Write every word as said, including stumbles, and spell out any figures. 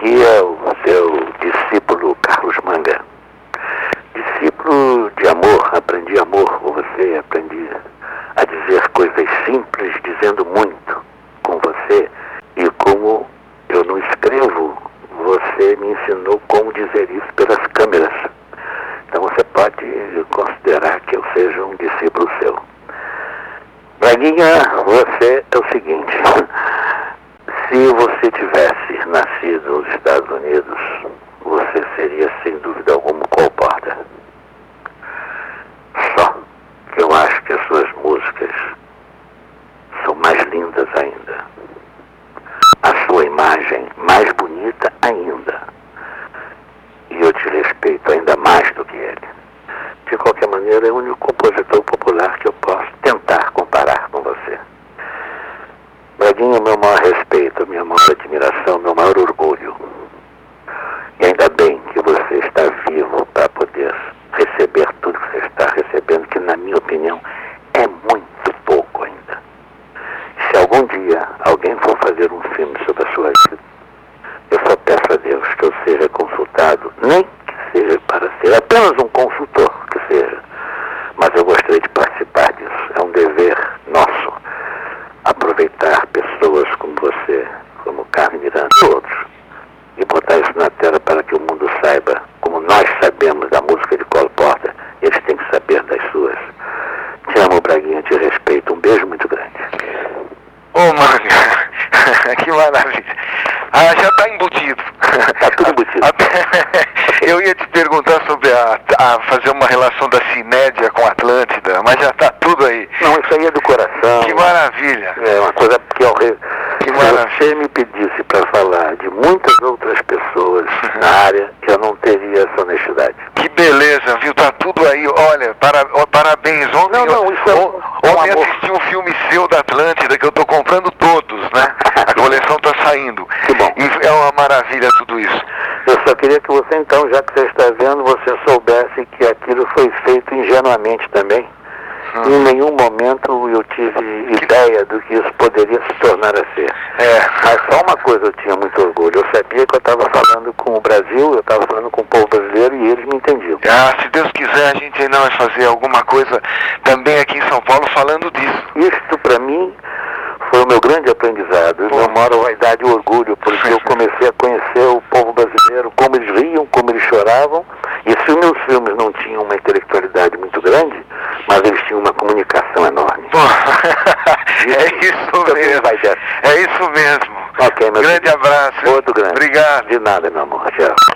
Aqui é o seu discípulo Carlos Manga. Discípulo de amor, aprendi amor com você, aprendi a dizer coisas simples, dizendo muito com você. E como eu não escrevo, você me ensinou como dizer isso pelas câmeras. Então você pode considerar que eu seja um discípulo seu. Braguinha, você é o seguinte: se você tivesse nascido nos Estados Unidos, você seria sem dúvida alguma Cole Porter. Só que eu acho que as suas músicas são mais lindas ainda. A sua imagem mais bonita ainda. E eu te respeito ainda mais do que ele. De qualquer maneira, é o único compositor popular que eu posso tentar comparar com você. Braguinha, meu maior respeito, minha maior admiração, meu maior orgulho. E ainda bem que você está vivo para poder receber tudo que você está recebendo, que na minha opinião é muito pouco ainda. Se algum dia alguém for fazer um filme sobre a sua vida, eu só peço a Deus que eu seja consultado, nem que seja para ser apenas um consultor, que seja, mas eu gostaria de participar disso. É um dever nosso aproveitar pessoas como você, como Carmen Miranda e outros, e botar isso na tela para que o mundo saiba, como nós sabemos da música de Cole Porter, eles têm que saber das suas. Te amo, Braguinha, te respeito. Um beijo muito grande. Ô, Manga, que maravilha. Ah, já está embutido. Está tudo embutido. Eu ia te perguntar sobre a, a fazer uma relação da Cinédia com a Atlântida, mas já está tudo aí. Não, isso aí é do coração. Que maravilha. É uma coisa que eu... Que Se maravilha. você me pedisse para falar de muitas outras pessoas na área, eu não teria essa honestidade. Que beleza, viu? Tá tudo aí. Olha, para, ó, parabéns. Ontem, Não, não, isso é um- ontem um amor. assisti um filme seu da Atlântida, que eu tô comprando todos, né? A coleção tá saindo. Que bom. E é uma maravilha tudo isso. Eu só queria que você, então, já que você está vendo, você soubesse que aquilo foi feito ingenuamente também. Hum. Em nenhum momento eu tive ideia do que isso poderia se tornar a ser. É. Mas só uma coisa eu tinha muito orgulho. Eu sabia que eu estava falando com o Brasil, eu estava falando com o povo brasileiro e eles me entendiam. Ah, se Deus quiser, a gente ainda vai fazer alguma coisa também aqui em São Paulo falando disso. Isto, para mim, foi o meu grande aprendizado, Pô. meu maior vaidade e orgulho, porque eu comecei a conhecer o povo brasileiro, como eles riam, como eles choravam, e se os meus filmes não tinham uma intelectualidade muito grande, mas eles tinham uma comunicação enorme. Pô, é isso Também mesmo. vai dessa. É isso mesmo. Ok, meu Grande filho. abraço. Outro grande. Obrigado. De nada, meu amor. Tchau.